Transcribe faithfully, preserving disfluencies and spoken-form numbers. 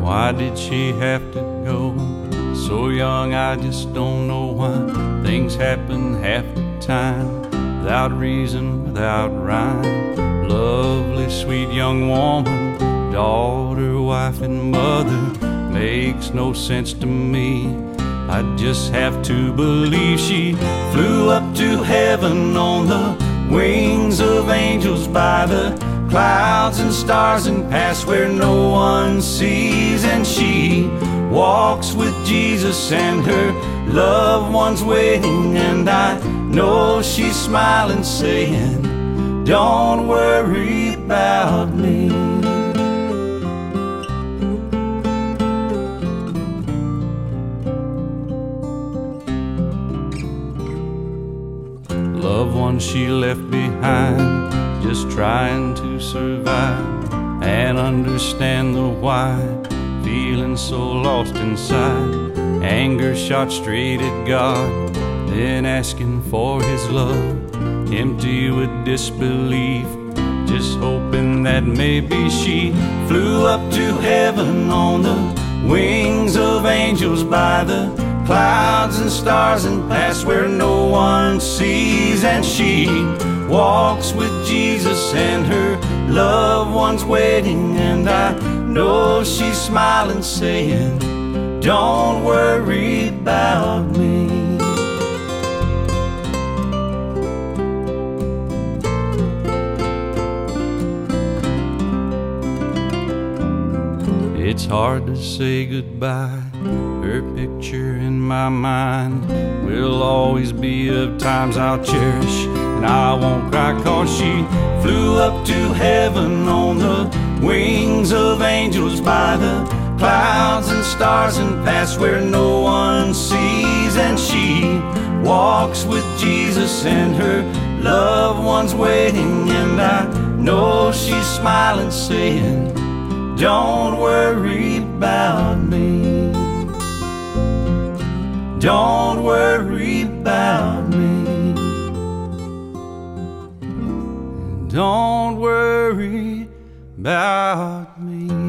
Why did she have to go? So young, I just don't know why. Things happen half the time, without reason, without rhyme. Lovely, sweet young woman, daughter, wife, and mother, makes no sense to me. I just have to believe she flew up to heaven on the wings of angels, by the clouds and stars, and past where no one sees. And she walks with Jesus and her loved ones waiting, and I know she's smiling, saying, don't worry about me. Loved ones she left behind, just trying to survive and understand the why. Feeling so lost inside, anger shot straight at God, then asking for His love, empty with disbelief, just hoping that maybe she flew up to heaven on the wings of angels, by the clouds and stars, and past where no one sees. And she walks with Jesus and her loved ones waiting, and I know she's smiling, saying, don't worry about me. It's hard to say goodbye. Her picture in my mind will always be of times I'll cherish, and I won't cry, cause she flew up to heaven on the wings of angels, by the clouds and stars, and past where no one sees. And she walks with Jesus and her loved ones waiting, and I know she's smiling, saying, don't worry about me. Don't worry about me. Don't worry about me.